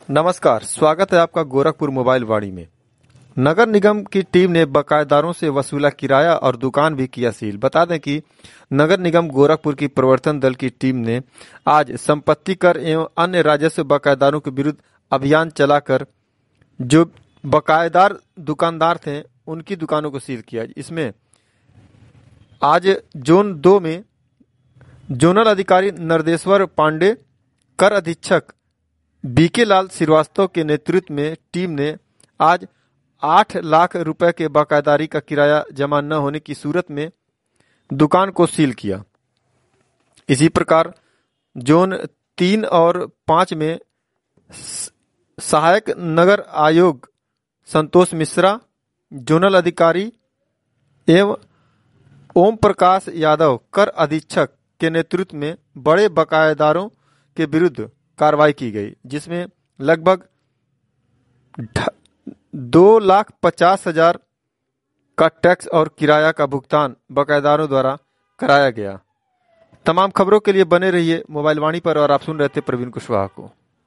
नमस्कार, स्वागत है आपका गोरखपुर मोबाइल वाणी में। नगर निगम की टीम ने बकायेदारों से वसूला किराया और दुकान भी किया सील। बता दें कि नगर निगम गोरखपुर की प्रवर्तन दल की टीम ने आज संपत्ति कर एवं अन्य राजस्व बकायेदारों के विरुद्ध अभियान चलाकर जो बकायेदार दुकानदार थे उनकी दुकानों को सील किया। इसमें आज जोन 2 में जोनल अधिकारी नरदेश्वर पांडे, कर अधीक्षक बीके लाल श्रीवास्तव के नेतृत्व में टीम ने आज 8 लाख रुपए के बकायेदारी का किराया जमा न होने की सूरत में दुकान को सील किया। इसी प्रकार जोन 3 और 5 में सहायक नगर आयोग संतोष मिश्रा, जोनल अधिकारी एवं ओम प्रकाश यादव, कर अधीक्षक के नेतृत्व में बड़े बकायेदारों के विरुद्ध कार्रवाई की गई, जिसमें लगभग 2,50,000 का टैक्स और किराया का भुगतान बकायेदारों द्वारा कराया गया। तमाम खबरों के लिए बने रहिए मोबाइल वाणी पर और आप सुन रहे थे प्रवीण कुशवाहा को।